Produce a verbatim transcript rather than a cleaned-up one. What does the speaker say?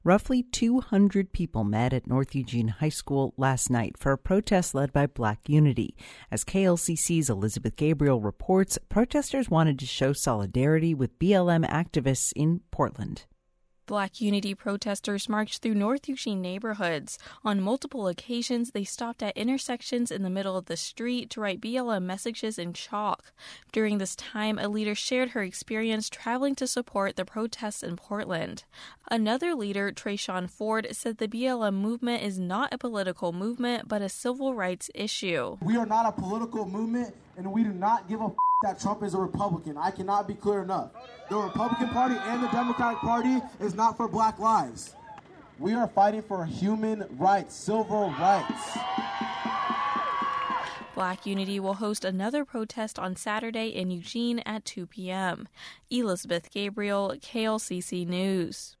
Roughly two hundred people met at North Eugene High School last night for a protest led by Black Unity. As K L C C's Elizabeth Gabriel reports, protesters wanted to show solidarity with B L M activists in Portland. Black Unity protesters marched through North Eugene neighborhoods. On multiple occasions, they stopped at intersections in the middle of the street to write B L M messages in chalk. During this time, a leader shared her experience traveling to support the protests in Portland. Another leader, Trayshawn Ford, said the B L M movement is not a political movement, but a civil rights issue. We are not a political movement, and we do not give a f- that Trump is a Republican. I cannot be clear enough. The Republican Party and the Democratic Party is not for black lives. We are fighting for human rights, civil rights. Black Unity will host another protest on Saturday in Eugene at two p.m. Elizabeth Gabriel, K L C C News.